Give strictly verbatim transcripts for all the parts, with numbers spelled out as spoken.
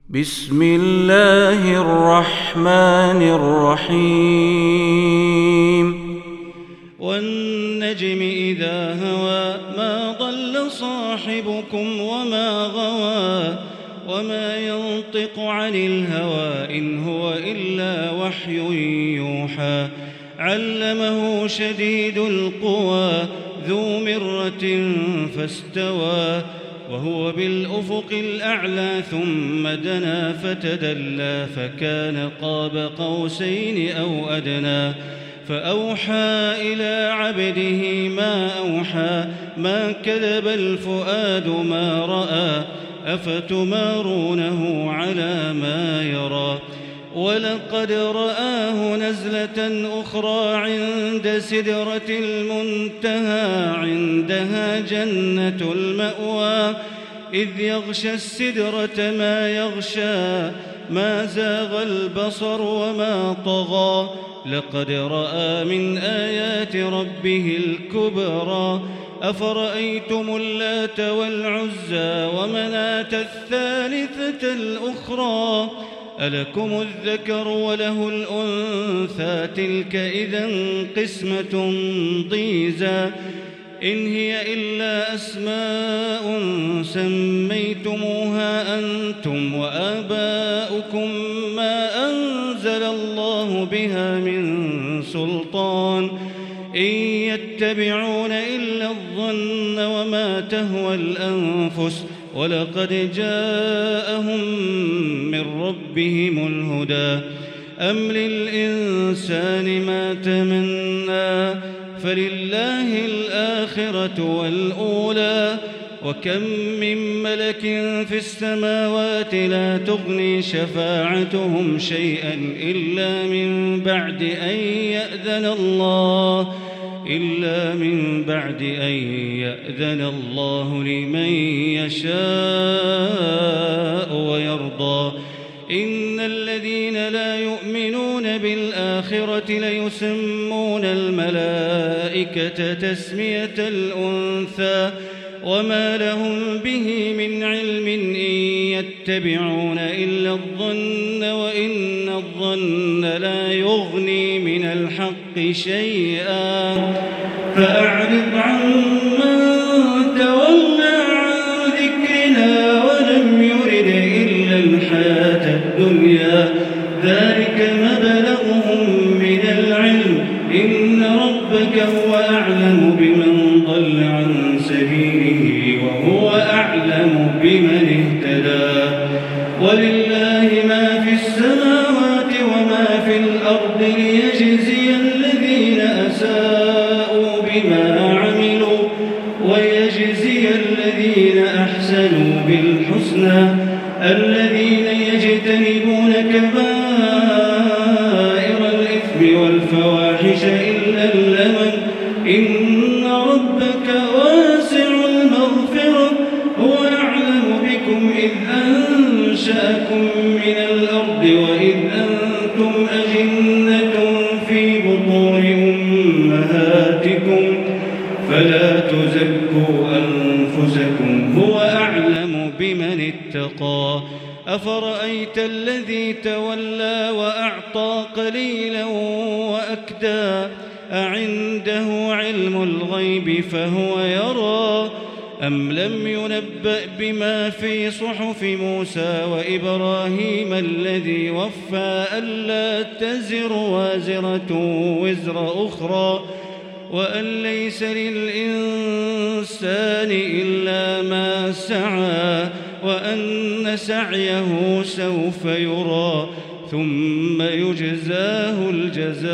بسم الله الرحمن الرحيم والنجم إذا هوى ما ضل صاحبكم وما غوى وما ينطق عن الهوى إن هو إلا وحي يوحى علمه شديد القوى ذو مرة فاستوى وهو بالأفق الأعلى ثم دنا فتدلى فكان قاب قوسين أو أدنى فأوحى إلى عبده ما أوحى ما كذب الفؤاد ما رأى أفتمارونه على ما يرى ولقد رآه نزلة أخرى عند سدرة المنتهى عندها جنة المأوى إذ يغشى السدرة ما يغشى ما زاغ البصر وما طغى لقد رأى من آيات ربه الكبرى أفرأيتم اللات والعزى ومناة الثالثة الأخرى ألكم الذكر وله الأنثى تلك إذا قسمة ضيزى إن هي إلا أسماء سميتموها أنتم وآباؤكم ما أنزل الله بها من سلطان إن يتبعون إلا الظن وما تهوى الأنفس ولقد جاءهم من ربهم الهدى أم للإنسان ما تمنى فلله الآخرة والأولى وكم من ملك في السماوات لا تغني شفاعتهم شيئا إلا من بعد أن يأذن الله إلا من بعد أن يأذن الله لمن يشاء ويرضى إن الذين لا يؤمنون بالآخرة ليسمون الملائكة تسمية الأنثى وما لهم به من علم إن يتبعون إلا الظن وإن الظن لا يغني من الحق شيئا فأعرض عمن تولى عن ذكرنا ولم يرد إلا الحياة الدنيا ذلك مبلغهم من العلم إن ربك هو أعلم بمن ضل عن سبيله وهو أعلم بمن اهتدى ولله ما في السماوات وما في الأرض ليجزي الذين أساءوا بما عملوا ويجزي الذين أحسنوا بالحسنى الذين يجتنبون كبائر الإثم والفواحش إلا اللمم إن ربك واسع المغفرة هو أعلم بكم إذ أنشأكم من الأرض وإذ أنتم أجنة في بطون أمهاتكم فلا تزكوا أنفسكم هو أعلم بمن اتقى أفرأيت الذي تولى وأعطى قليلا وأكدى أعنده علم الغيب فهو يرى أم لم ينبأ بما في صحف موسى وإبراهيم الذي وفى ألا تزر وازرة وزر أخرى وأن ليس للإنسان إلا ما سعى وأن سعيه سوف يرى ثم يجزاه الجزاء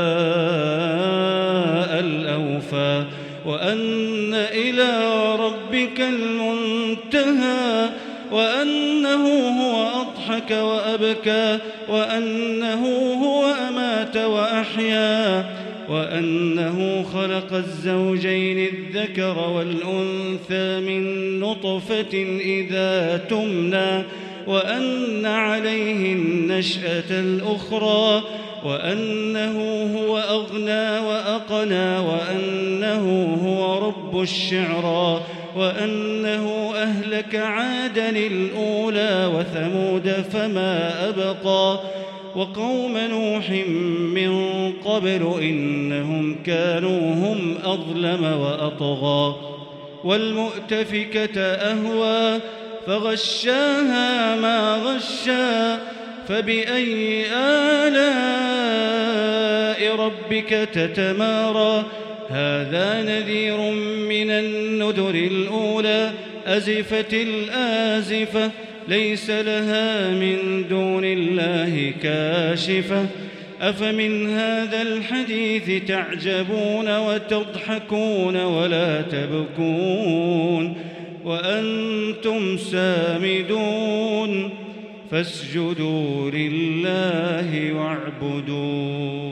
الأوفى وأن إلى ربك المنتهى وأنه هو أضحك وأبكى وأنه هو أمات وأحيا وأنه خلق الزوجين الذكر والأنثى من نطفة إذا تمنى وأن عليه النشأة الأخرى وأنه هو أغنى وأقنى وأنه هو رب الشعرى وأنه أهلك عادا الأولى وثمود فما أبقى وقوم نوح من قبل إنهم كانوا هم أظلم وأطغى والمؤتفكة أهوى فغشاها ما غشا فبأي آلاء ربك تتمارى هذا نذير من النذر الأولى أزفت الآزفة ليس لها من دون الله كاشفة أفمن هذا الحديث تعجبون وتضحكون ولا تبكون وأنتم سامدون فاسجدوا لله واعبدوا